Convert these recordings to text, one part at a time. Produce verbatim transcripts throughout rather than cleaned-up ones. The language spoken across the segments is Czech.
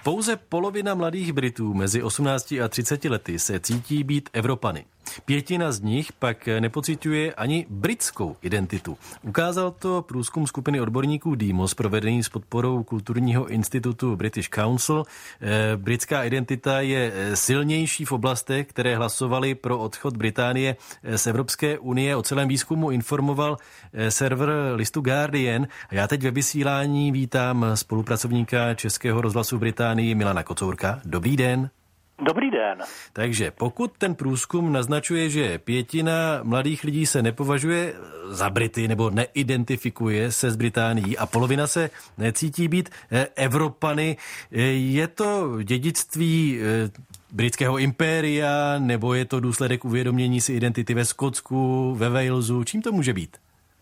Pouze polovina mladých Britů mezi osmnácti a třiceti lety se cítí být Evropany. Pětina z nich pak nepociťuje ani britskou identitu. Ukázal to průzkum skupiny odborníků Demos, provedený s podporou kulturního institutu British Council. Britská identita je silnější v oblastech, které hlasovaly pro odchod Británie z Evropské unie. O celém výzkumu informoval server listu Guardian. A já teď ve vysílání vítám spolupracovníka Českého rozhlasu Británii Milana Kocourka. Dobrý den. Dobrý den. Takže pokud ten průzkum naznačuje, že pětina mladých lidí se nepovažuje za Brity nebo neidentifikuje se s Británií a polovina se necítí být Evropany, je to dědictví britského impéria nebo je to důsledek uvědomění si identity ve Skotsku, ve Walesu? Čím to může být?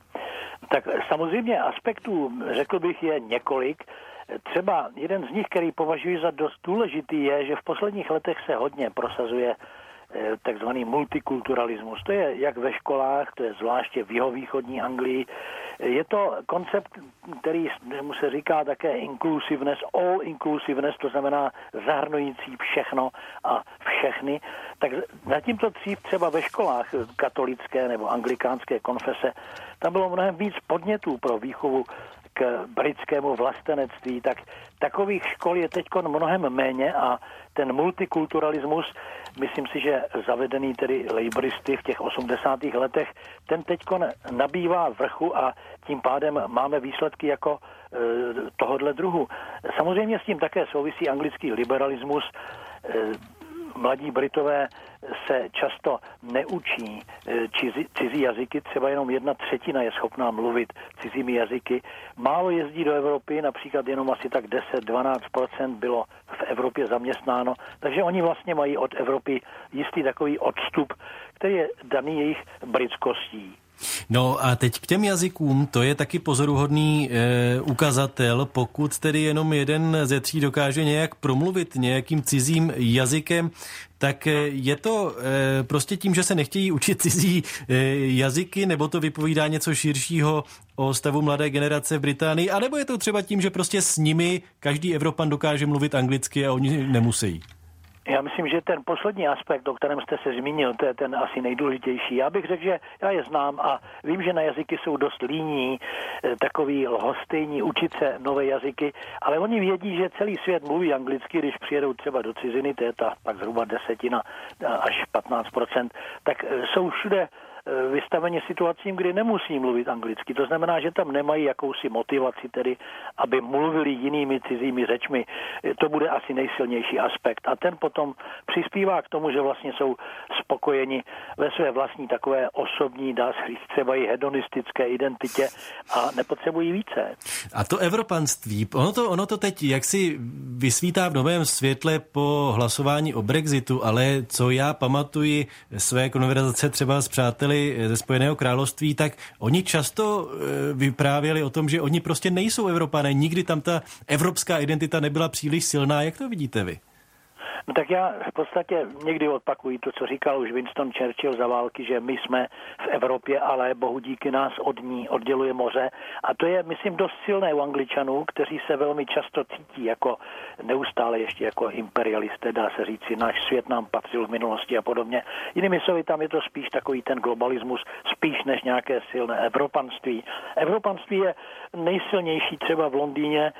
Tak samozřejmě aspektů, řekl bych, je několik. Třeba jeden z nich, který považuji za dost důležitý, je, že v posledních letech se hodně prosazuje takzvaný multikulturalismus. To je jak ve školách, to je zvláště v jihovýchodní Anglii. Je to koncept, který mu se říká také inclusiveness, all inclusiveness, to znamená zahrnující všechno a všechny. Tak zatímco dřív třeba ve školách katolické nebo anglikánské konfese, tam bylo mnohem víc podnětů pro výchovu k britskému vlastenectví, tak takových škol je teď mnohem méně a ten multikulturalismus, myslím si, že zavedený tedy laboristy v těch osmdesátých letech, ten teď nabývá vrchu a tím pádem máme výsledky jako e, tohodle druhu. Samozřejmě s tím také souvisí anglický liberalismus. E, mladí Britové se často neučí cizí, cizí jazyky, třeba jenom jedna třetina je schopná mluvit cizími jazyky. Málo jezdí do Evropy, například jenom asi tak deset až dvanáct procent bylo v Evropě zaměstnáno, takže oni vlastně mají od Evropy jistý takový odstup, který je daný jejich britskostí. No a teď k těm jazykům, to je taky pozoruhodný e, ukazatel, pokud tedy jenom jeden ze tří dokáže nějak promluvit nějakým cizím jazykem, tak je to e, prostě tím, že se nechtějí učit cizí e, jazyky, nebo to vypovídá něco širšího o stavu mladé generace v Británii, anebo je to třeba tím, že prostě s nimi každý Evropan dokáže mluvit anglicky a oni nemusí? Já myslím, že ten poslední aspekt, o kterém jste se zmínil, to je ten asi nejdůležitější. Já bych řekl, že já je znám a vím, že na jazyky jsou dost líní, takový lhostejní, učit se nové jazyky, ale oni vědí, že celý svět mluví anglicky, když přijedou třeba do ciziny, to je ta pak zhruba desetina až patnáct procent, tak jsou všude vystaveni situacím, kdy nemusí mluvit anglicky. To znamená, že tam nemají jakousi motivaci tedy, aby mluvili jinými cizími řečmi. To bude asi nejsilnější aspekt. A ten potom přispívá k tomu, že vlastně jsou spokojeni ve své vlastní takové osobní, dá se říct třeba i hedonistické identitě a nepotřebují více. A to evropanství, ono to, ono to teď jaksi vysvítá v novém světle po hlasování o Brexitu, ale co já pamatuji své konverzace třeba s přáteli ze Spojeného království, tak oni často vyprávěli o tom, že oni prostě nejsou Evropané. Nikdy tam ta evropská identita nebyla příliš silná. Jak to vidíte vy? No tak já v podstatě někdy opakuji to, co říkal už Winston Churchill za války, že my jsme v Evropě, ale bohu díky nás od ní odděluje moře. A to je, myslím, dost silné u Angličanů, kteří se velmi často cítí jako neustále ještě jako imperialisté, dá se říci, náš svět nám patřil v minulosti a podobně. Jinými slovy, tam je to spíš takový ten globalismus, spíš než nějaké silné evropanství. Evropanství je nejsilnější třeba v Londýně,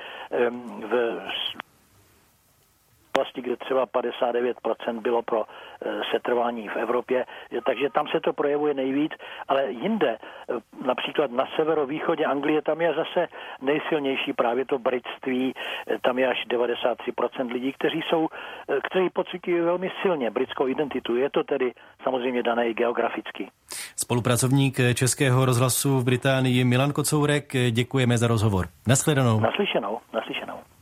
v oblasti, kde třeba padesát devět procent bylo pro setrvání v Evropě, takže tam se to projevuje nejvíc, ale jinde, například na severovýchodě Anglie, tam je zase nejsilnější právě to britství, tam je až devadesát tři procent lidí, kteří jsou, kteří pocitují velmi silně britskou identitu. Je to tedy samozřejmě dané i geograficky. Spolupracovník Českého rozhlasu v Británii Milan Kocourek, děkujeme za rozhovor. Naschledanou. Naslyšenou, naslyšenou.